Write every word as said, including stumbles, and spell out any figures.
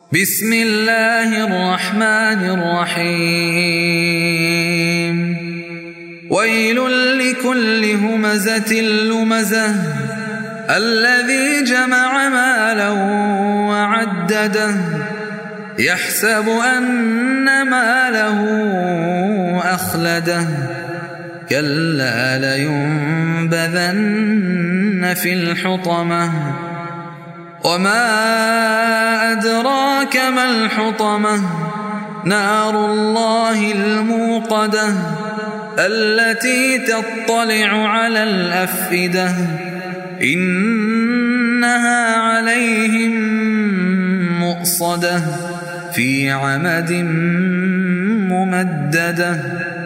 بسم الله الرحمن الرحيم ويل لكل همزة لمزة الذي جمع مالا وعدده يحسب أن ماله أخلده كلا لينبذن في الحطمة وما أدراك ما الحطمة نار الله الموقدة التي تطلع على الأفئدة إنها عليهم مؤصدة في عمد ممددة.